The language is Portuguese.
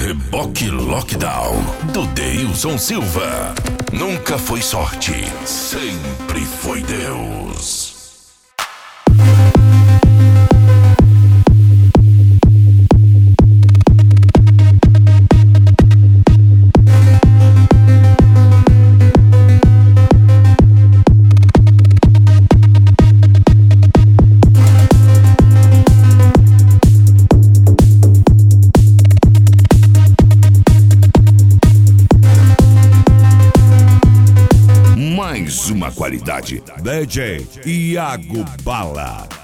Reboque Lockdown, do Deilson Silva. Nunca foi sorte, sempre foi Deus. Mais uma qualidade. DJ Iago Bala.